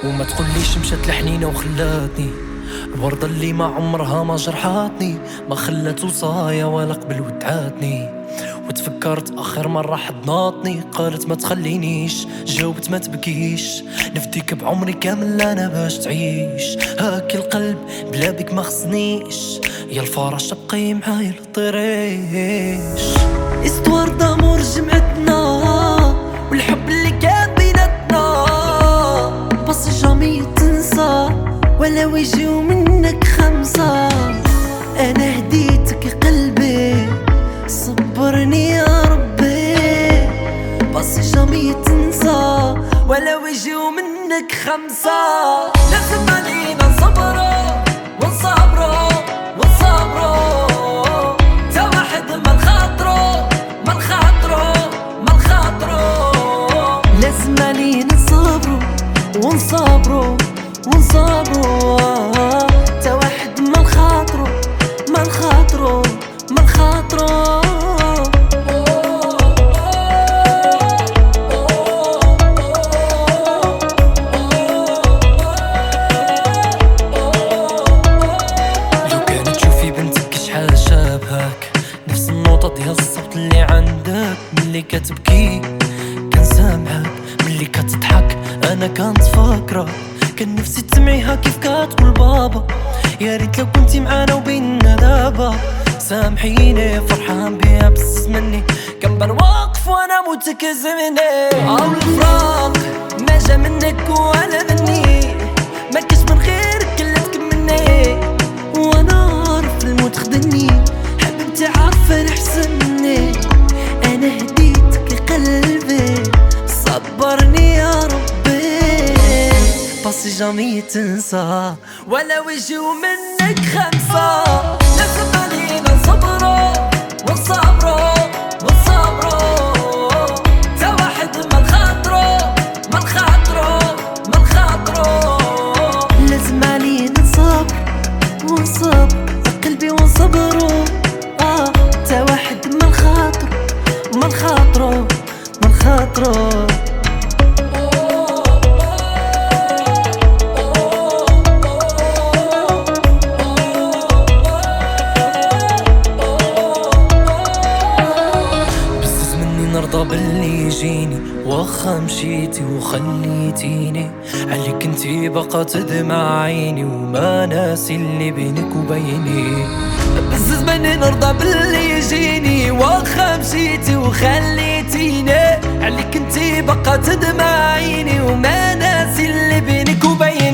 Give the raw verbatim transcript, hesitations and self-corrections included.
وما تقوليش مشات الحنينة وخلاتني الوردة اللي ما عمرها ما جرحاتني، ما خلات وصايا ولا قبل ودعاتني. وتفكرت آخر مرة حضناتني قالت ما تخلينيش، جاوبت ما تبكيش، نفديك بعمري كامل أنا باش تعيش. هاكي القلب بلا بيك ما خصنيش، يا الفراشة بقي معايا لطريش. استوار دامور جمعتنا والحب اللي كان بيناتنا، بس جامي تنسى ولا ويجيو منك خمسة. أنا هديتك قلبي صبرني يا ربي، بس جامي تنسى ولا ويجيو منك خمسة. لازم علينا نصبرو ونصبرو ونصبرو، تا واحد ما نخاطرو ما نخاطرو ما نخاطرو. لازم علينا نصبرو ونصبرو ونصبرو، تا واحد ما نخاطرو ما نخاطرو ما نخاطرو. لو كانت تشوفي بنتك شحال شابهاك، نفس النوطة ديال الصوت اللي عندك، ملي كتبكي كنسامعك، ملي كتضحك انا كنتفكرك. كان نفسي تسمعيها كيف كتقول بابا، يا ريت لو كنتي معانا وبيننا دابا. سامحيني فرحان بيها بس مني كنبان واقف وانا متكزمني. او الفراق ما جا منك ولا مني، ما كاش من غيرك كلتك مني، وانا عارف الموت خدني، حبيبتي عارفه احسن مني. انا هديتك قلبي صبرني يا ربي، بس جامي تنسى ولا ويجيو منك خمسة. لازم علينا نصبرو ونصبرو ونصبرو، تا واحد ما نخاطرو ما نخاطرو ما نخاطرو. لازم علينا نصبر ونصبر قلبي ونصبرو، اه تا واحد ما نخاطرو ما نخاطرو ما نخاطرو. نرضى باللي يجيني واخا مشيتي وخليتيني، عليك انتي بقى تدمع عيني وما ناسي اللي بينك وبيني. بس زماني نرضى باللي يجيني واخا مشيتي وخليتيني، عليك انتي بقى تدمع عيني وما ناسي اللي بينك وبيني.